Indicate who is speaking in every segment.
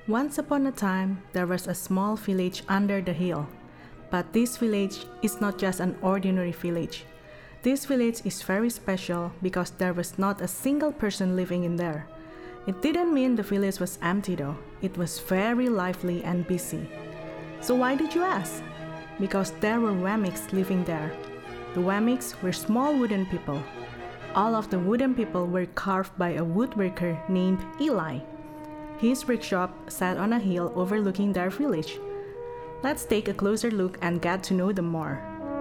Speaker 1: Once upon a time, there was a small village under the hill. But this village is not just an ordinary village. This village is very special because there was not a single person living in there. It didn't mean the village was empty though. It was very lively and busy. So why did you ask? Because there were Wamiks living there. The Wamiks were small wooden people. All of the wooden people were carved by a woodworker named Eli. His workshop sat on a hill overlooking their village. Let's take a closer look and get to know them more.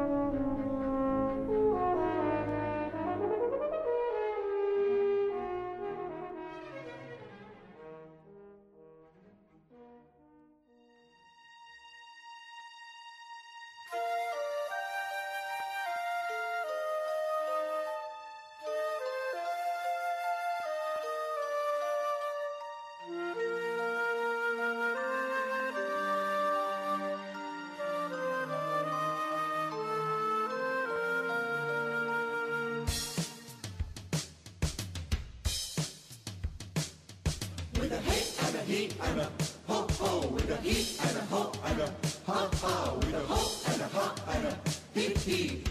Speaker 2: With a hey and a he and a ho ho, with a he and a ho and a ha ha, with a ho and a ha and a he he.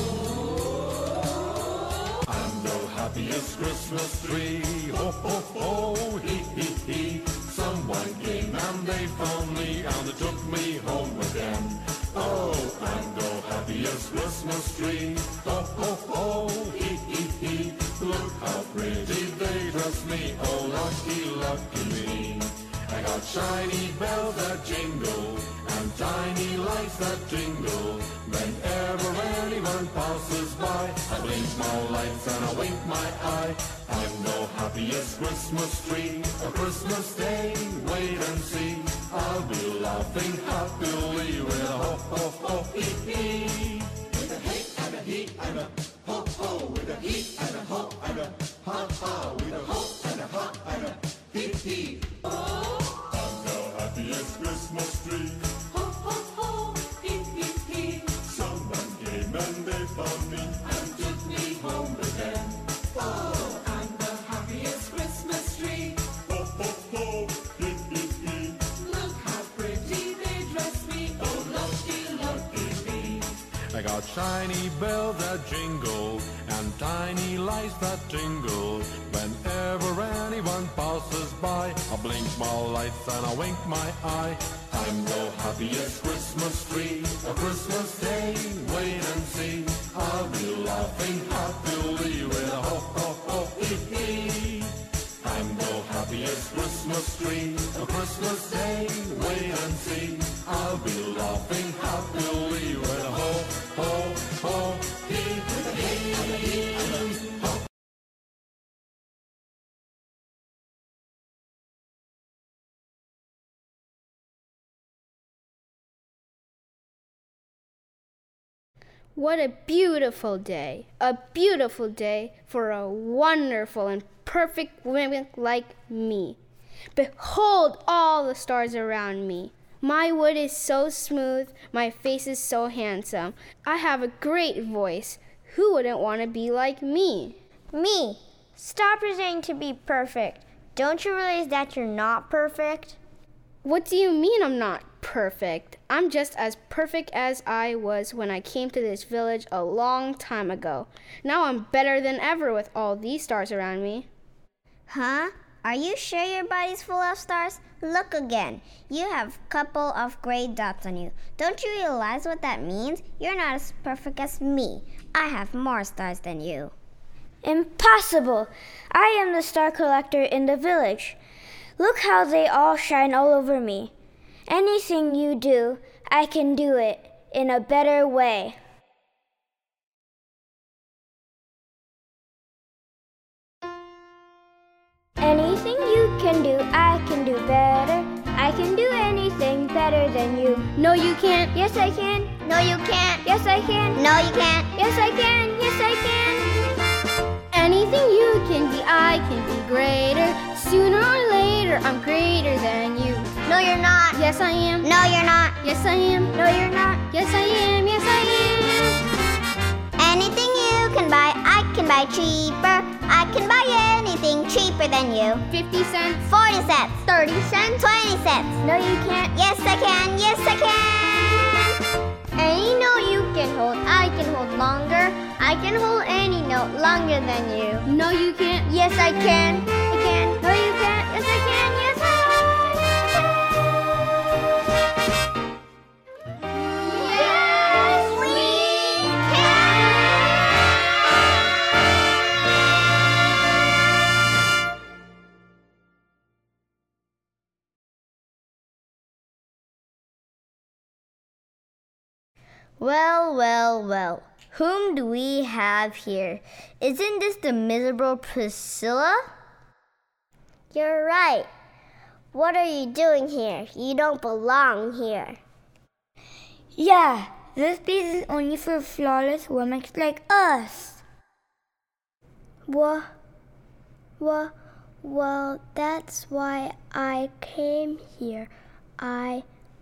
Speaker 2: Oh, I'm the happiest Christmas tree, ho ho ho, he he he. Someone came and they found me and they took me home with them. Oh, I'm the happiest Christmas tree, ho ho ho, he he he. Look how pretty they dress me, oh lucky, lucky me. I got shiny bells that jingle, and tiny lights that jingle. Whenever anyone passes by, I blink my lights and I wink my eye. I'm the happiest Christmas tree, a Christmas day, wait and see. I'll be laughing happily with a ho ho ho hee hee. With a hey and a he and a ho ho, with a he and a ho and a ha ha, with a ho and a ha and a hee hee. I'm the happiest Christmas tree, ho ho ho, hee hee hee. Someone came and they found me and took me home with them. Oh, I'm the happiest Christmas tree, ho ho ho, hee hee hee. Look how pretty they dress me, oh lucky, lucky me. I got shiny bells that jingle and tiny lights that tingle. Whenever anyone passes by, I blink my lights and I wink my eye. I'm the happiest Christmas tree, a Christmas day, wait and see. I'll be laughing happily with a ho ho ho hee hee. I'm the happiest Christmas tree, a Christmas day, wait and see. I'll be laughing happily with a ho ho ho hee hee hee.
Speaker 3: What a beautiful day! A beautiful day for a wonderful and perfect woman like me. Behold all the stars around me. My wood is so smooth, my face is so handsome. I have a great voice. Who wouldn't want to be like me?
Speaker 4: Me! Stop pretending to be perfect. Don't you realize that you're not perfect?
Speaker 3: What do you mean I'm not perfect? I'm just as perfect as I was when I came to this village a long time ago. Now I'm better than ever with all these stars around me.
Speaker 4: Huh? Are you sure your body's full of stars? Look again. You have a couple of gray dots on you. Don't you realize what that means? You're not as perfect as me. I have more stars than you.
Speaker 5: Impossible! I am the star collector in the village. Look how they all shine all over me. Anything you do, I can do it in a better way. Anything you can do, I can do better. I can do anything better than you.
Speaker 3: No, you can't.
Speaker 5: Yes, I can.
Speaker 4: No, you can't.
Speaker 5: Yes, I can.
Speaker 4: No, you can't.
Speaker 5: Yes, I can. Yes, I can.
Speaker 3: Anything you can be, I can be greater. Sooner or later, I'm greater than you.
Speaker 4: No, you're not.
Speaker 3: Yes, I am.
Speaker 4: No, you're not.
Speaker 3: Yes, I am.
Speaker 5: No, you're not.
Speaker 3: Yes, I am. Yes, I am.
Speaker 4: Anything you can buy, I can buy cheaper. I can buy anything cheaper than you.
Speaker 3: 50 cents.
Speaker 4: 40 cents.
Speaker 3: 30 cents.
Speaker 4: 20 cents.
Speaker 5: No, you can't.
Speaker 4: Yes, I can. Yes, I can.
Speaker 3: Any note you can hold, I can hold longer. I can hold any note longer than you. No, you can't. Yes, I can. I can.
Speaker 5: No, you can't.
Speaker 3: Yes, I can. Yes, I can.
Speaker 4: Yes, we can.
Speaker 6: Well, well, well. Whom do we have here? Isn't this the miserable Priscilla?
Speaker 4: You're right. What are you doing here? You don't belong here.
Speaker 5: Yeah, this place is only for flawless women like us.
Speaker 7: Well, that's why I came here. I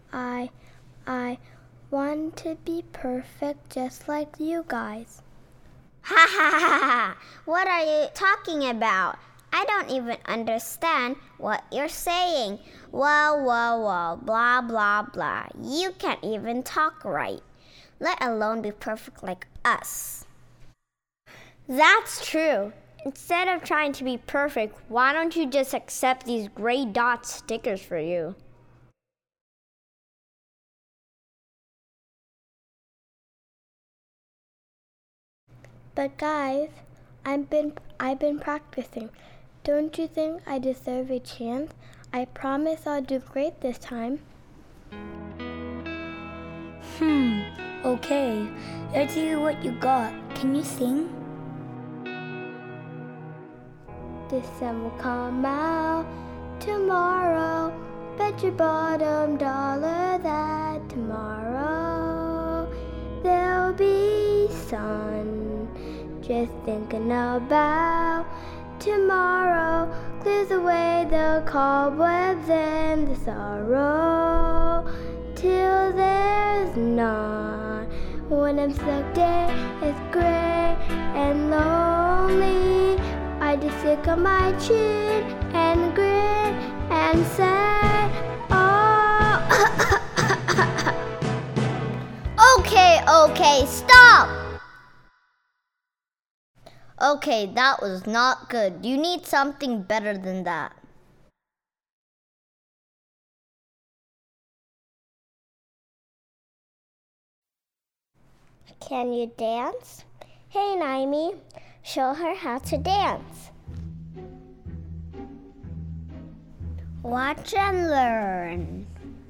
Speaker 7: want to be perfect just like you guys.
Speaker 4: Ha ha ha ha! What are you talking about? I don't even understand what you're saying. Well, blah, blah, blah. You can't even talk right, let alone be perfect like us.
Speaker 6: That's true. Instead of trying to be perfect, why don't you just accept these gray dot stickers for you?
Speaker 7: But guys, I've been practicing. Don't you think I deserve a chance? I promise I'll do great this time.
Speaker 5: Okay. Let's see what you got. Can you sing?
Speaker 7: The sun will come out tomorrow. Bet your bottom dollar that tomorrow there'll be sun. Just thinking about tomorrow clears away the cobwebs and the sorrow till there's none. When I'm stuck there, it's gray and lonely. I just stick on my chin and grin and say, oh.
Speaker 6: Okay, stop! Okay, that was not good. You need something better than that.
Speaker 4: Can you dance? Hey, Naimi, show her how to dance. Watch and learn.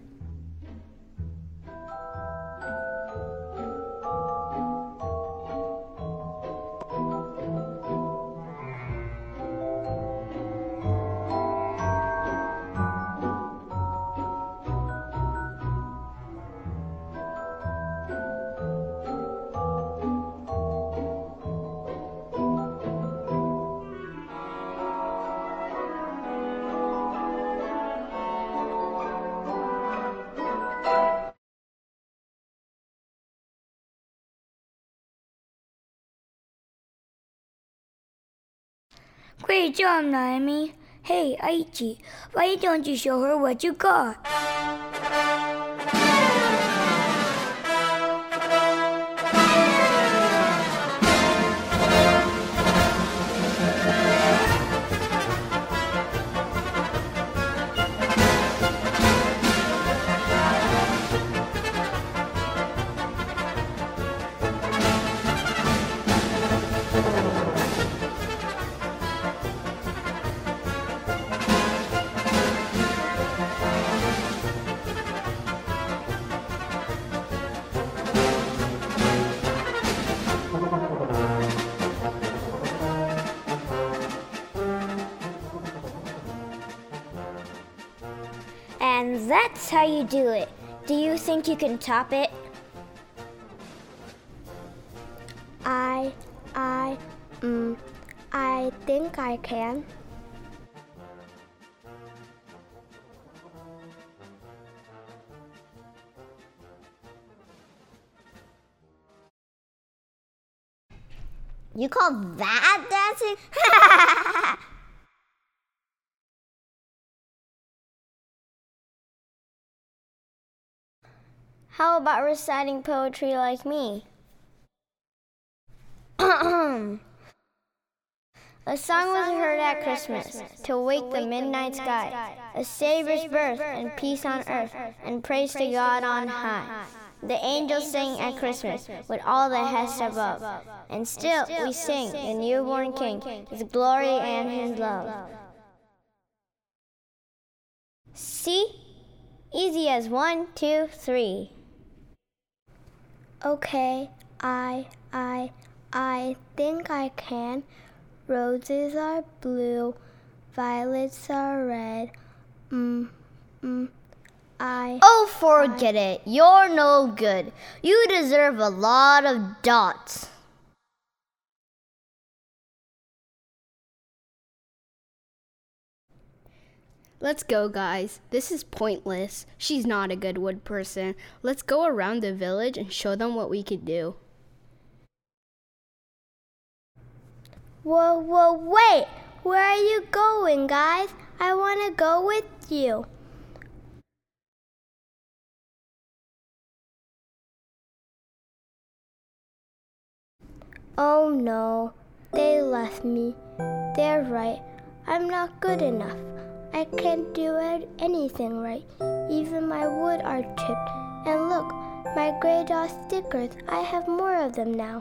Speaker 5: Great job, Naomi. Hey, Aichi, why don't you show her what you got?
Speaker 6: And that's how you do it. Do you think you can top it?
Speaker 7: I think I can.
Speaker 4: You call that dancing?
Speaker 6: How about reciting poetry like me? A song was heard at Christmas to wake the midnight sky, a Savior's birth and peace on earth, and praise to God on high. The angels sing at Christmas with all the hosts above, and still we sing the newborn King, His glory and His love. See? Easy as 1, 2, 3.
Speaker 7: Okay, I think I can. Roses are blue, violets are red.
Speaker 6: Oh, forget it. You're no good. You deserve a lot of dots.
Speaker 3: Let's go, guys. This is pointless. She's not a good wood person. Let's go around the village and show them what we could do.
Speaker 7: Whoa, wait! Where are you going, guys? I want to go with you. Oh no, they left me. They're right. I'm not good enough. I can't do anything right. Even my wood are chipped. And look, my gray dot stickers. I have more of them now.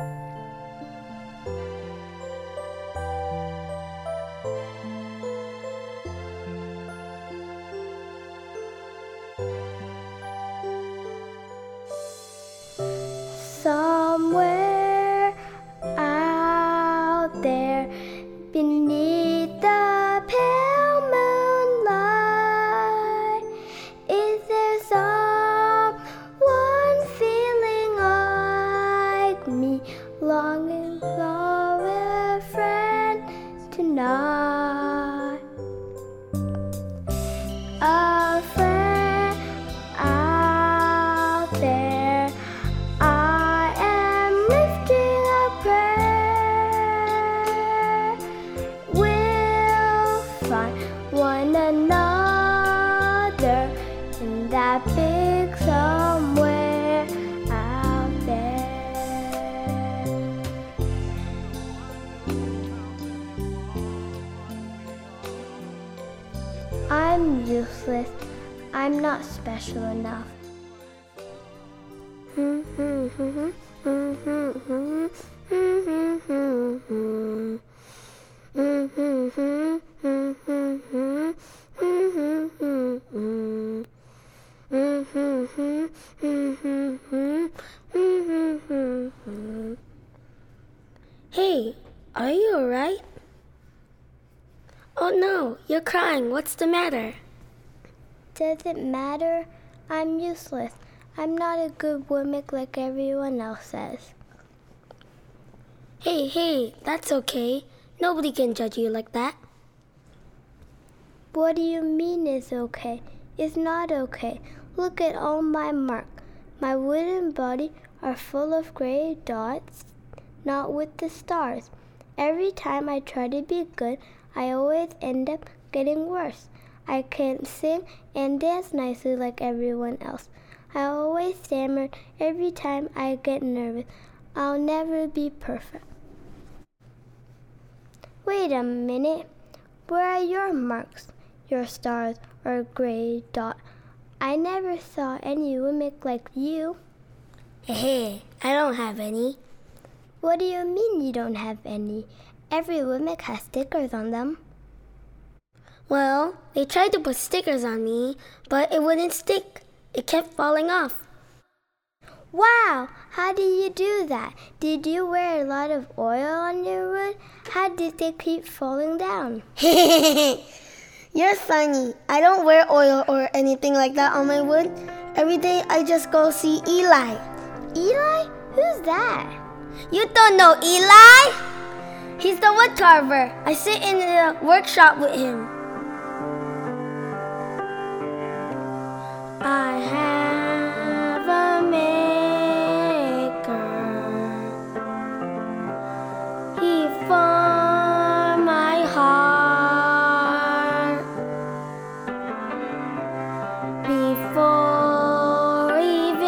Speaker 7: Somewhere out there beneath the pale moonlight, is there someone feeling like me, longing for a friend tonight? A friend out there, I am lifting a prayer. We'll find one another in that big somewhere out there. I'm useless. I'm not special enough.
Speaker 8: Hey, are you alright? Oh no, you're crying. What's the matter?
Speaker 7: Does it matter? I'm useless. I'm not a good woomik like everyone else says.
Speaker 8: Hey, that's okay. Nobody can judge you like that.
Speaker 7: What do you mean is okay? It's not okay. Look at all my marks. My wooden body are full of gray dots, not with the stars. Every time I try to be good, I always end up getting worse. I can't sing and dance nicely like everyone else. I always stammer every time I get nervous. I'll never be perfect. Wait a minute. Where are your marks, your stars, or gray dot? I never saw any woomik like you.
Speaker 8: Hey, I don't have any.
Speaker 7: What do you mean you don't have any? Every woomik has stickers on them.
Speaker 8: Well, they tried to put stickers on me, but it wouldn't stick. It kept falling off.
Speaker 7: Wow! How did you do that? Did you wear a lot of oil on your wood? How did they keep falling down?
Speaker 8: You're funny. I don't wear oil or anything like that on my wood. Every day I just go see Eli.
Speaker 7: Eli? Who's that?
Speaker 8: You don't know Eli? He's the wood carver. I sit in the workshop with him.
Speaker 7: I have a maker. He formed my heart before even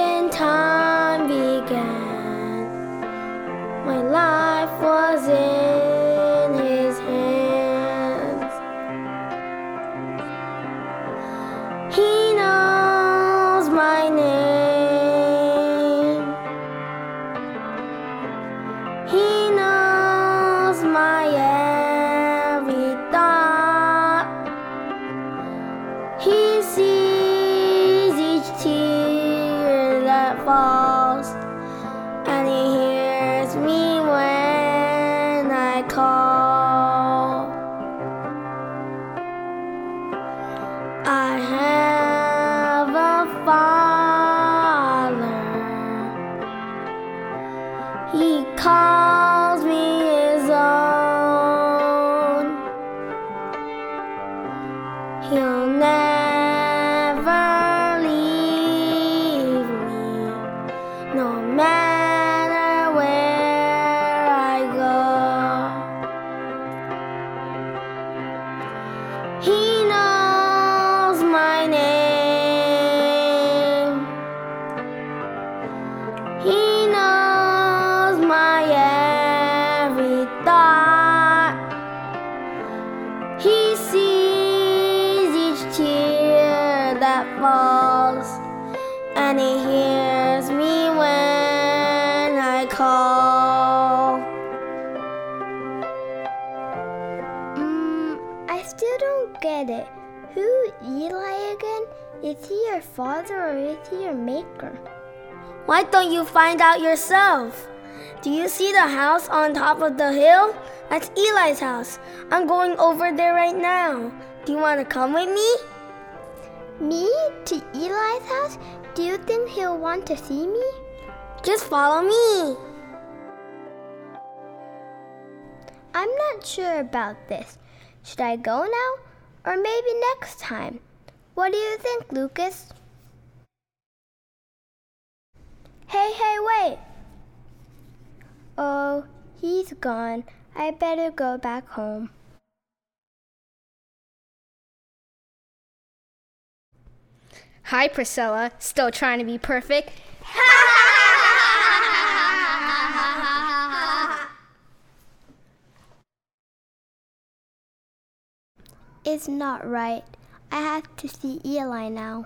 Speaker 7: still don't get it. Who Eli again? Is he your father or is he your maker?
Speaker 8: Why don't you find out yourself? Do you see the house on top of the hill? That's Eli's house. I'm going over there right now. Do you want to come with me?
Speaker 7: Me? To Eli's house? Do you think he'll want to see me?
Speaker 8: Just follow me.
Speaker 7: I'm not sure about this. Should I go now? Or maybe next time? What do you think, Lucas? Hey, wait! Oh, he's gone. I better go back home.
Speaker 3: Hi, Priscilla. Still trying to be perfect?
Speaker 7: It's not right. I have to see Eli now.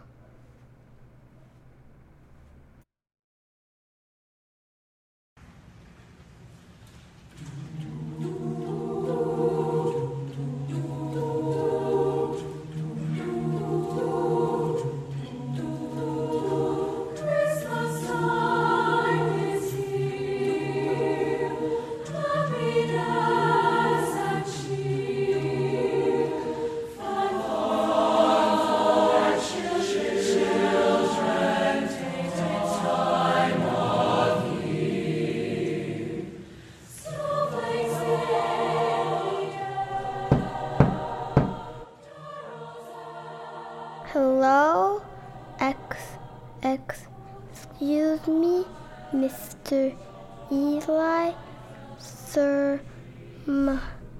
Speaker 7: Hello? Excuse me, Mr. Eli? Sir, my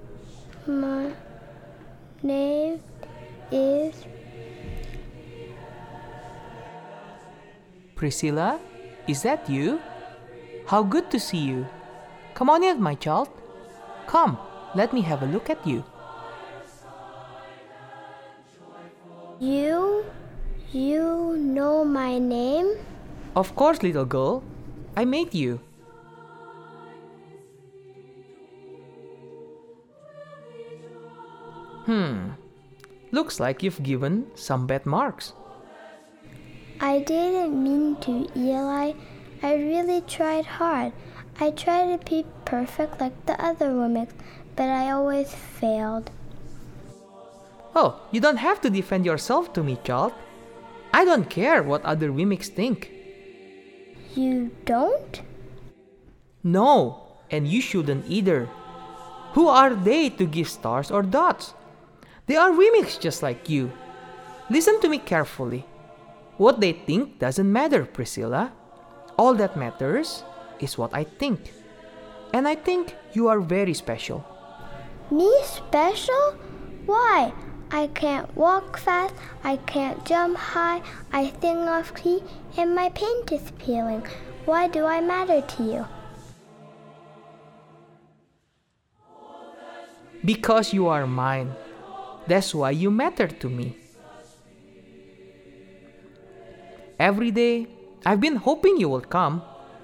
Speaker 7: name is...
Speaker 9: Priscilla, is that you? How good to see you. Come on in, my child. Come, let me have a look at you.
Speaker 7: You know my name?
Speaker 9: Of course, little girl. I made you. Looks like you've given some bad marks.
Speaker 7: I didn't mean to, Eli. I really tried hard. I tried to be perfect like the other women, but I always failed.
Speaker 9: Oh, you don't have to defend yourself to me, child. I don't care what other mimics think.
Speaker 7: You don't?
Speaker 9: No, and you shouldn't either. Who are they to give stars or dots? They are mimics just like you. Listen to me carefully. What they think doesn't matter, Priscilla. All that matters is what I think. And I think you are very special.
Speaker 7: Me special? Why? I can't walk fast, I can't jump high, I sing off key, and my paint is peeling. Why do I matter to you?
Speaker 9: Because you are mine. That's why you matter to me. Every day, I've been hoping you will come.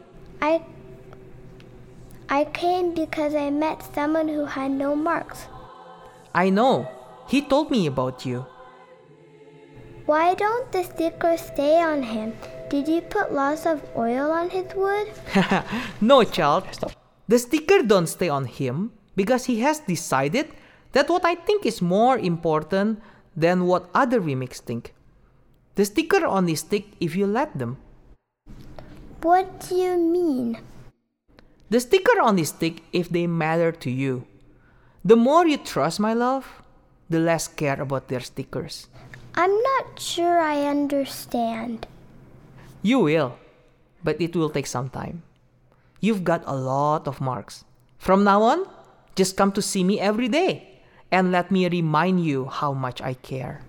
Speaker 7: I came because I met someone who had no marks.
Speaker 9: I know. He told me about you.
Speaker 7: Why don't the stickers stay on him? Did you put lots of oil on his wood?
Speaker 9: No, child. The sticker don't stay on him because he has decided that what I think is more important than what other mimics think. The sticker only stick if you let them.
Speaker 7: What do you mean?
Speaker 9: The sticker only stick if they matter to you. The more you trust my love, the less care about their stickers.
Speaker 7: I'm not sure I understand.
Speaker 9: You will, but it will take some time. You've got a lot of marks. From now on, just come to see me every day and let me remind you how much I care.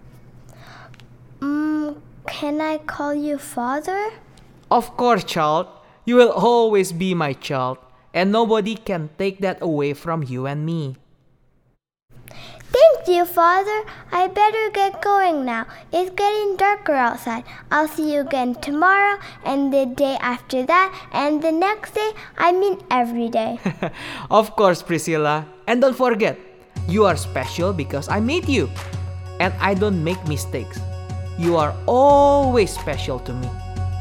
Speaker 7: Can I call you father?
Speaker 9: Of course, child. You will always be my child, and nobody can take that away from you and me.
Speaker 7: Thank you, Father. I better get going now. It's getting darker outside. I'll see you again tomorrow, and the day after that, and the next day. I mean every day.
Speaker 9: Of course, Priscilla. And don't forget, You are special because I made you, and I don't make mistakes. You are always special to me.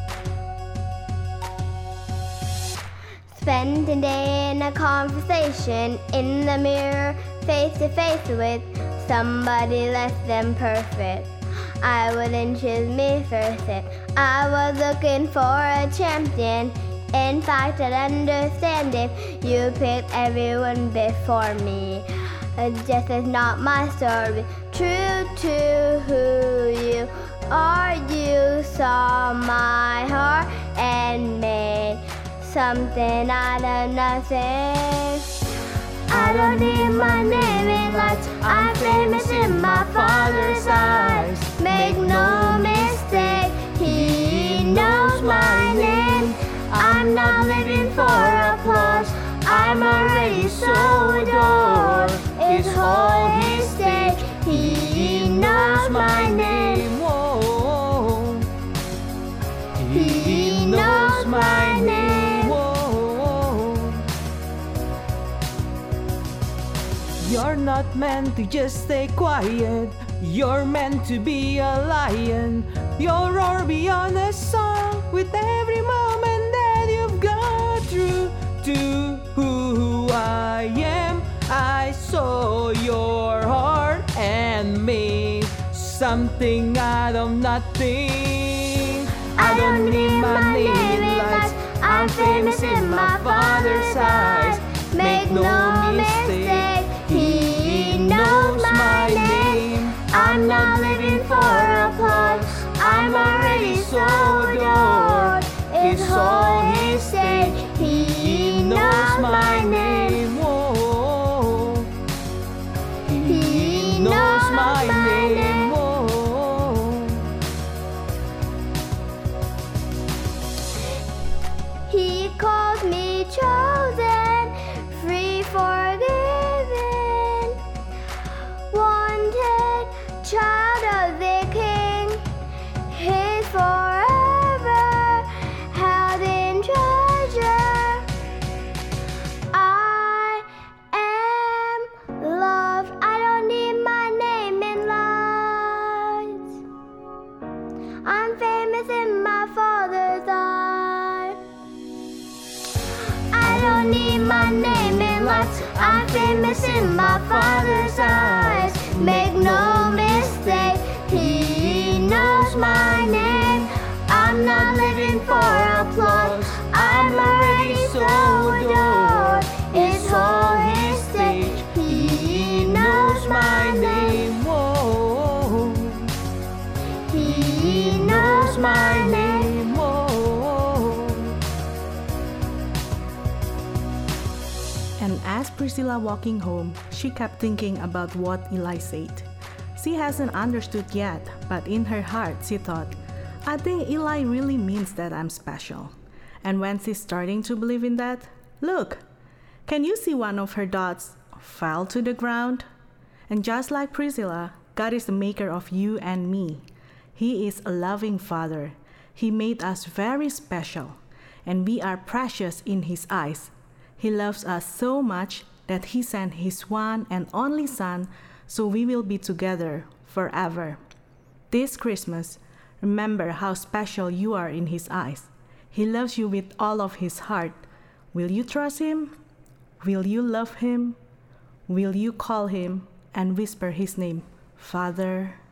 Speaker 6: Spend a day in a conversation in the mirror, face to face with somebody less than perfect. I wouldn't choose me first if I was looking for a champion. In fact, I'd understand if you picked everyone before me. Just as not my story, true to who you are. You saw my heart and made something out of nothing. I don't need my name in lights. I'm famous in my Father's eyes. Make no mistake, He knows my name. I'm not living for applause. I'm already so adored. It's all His stage. He knows my name.
Speaker 9: Whoa.
Speaker 6: He knows my name.
Speaker 9: Whoa. You're not meant to just stay quiet. You're meant to be a lion. You'll roar beyond a song with every moment that you've gone through. To who I am, I saw your heart and made something out of nothing. I don't need my name in lights. I'm famous in my Father's eyes. Make no mistake, He knows my name. I'm not living for applause. I'm already so adored. It's all His stage. He knows my name. Whoa. He knows my name. Whoa.
Speaker 6: He calls me chosen, free, forgiven, wanted, child of the King, His forever, held in treasure. I am loved. I don't need my name in lights. I'm famous in my Father's eyes. I don't need my name in lights. I'm famous in my Father's eyes. Make no mistake, He knows my name. I'm not living for applause. I'm already so adored. It's all His stage. He knows my name.
Speaker 9: Whoa.
Speaker 6: He knows my name.
Speaker 9: Whoa.
Speaker 1: And as Priscilla walking home, she kept thinking about what Eli said. She hasn't understood yet, but in her heart she thought, I think Eli really means that I'm special. And when she's starting to believe in that, look, can you see one of her dots fell to the ground? And just like Priscilla, God is the maker of you and me. He is a loving Father. He made us very special, and we are precious in His eyes. He loves us so much that He sent His one and only Son so we will be together forever. This Christmas, remember how special you are in His eyes. He loves you with all of His heart. Will you trust Him? Will you love Him? Will you call Him and whisper His name, Father?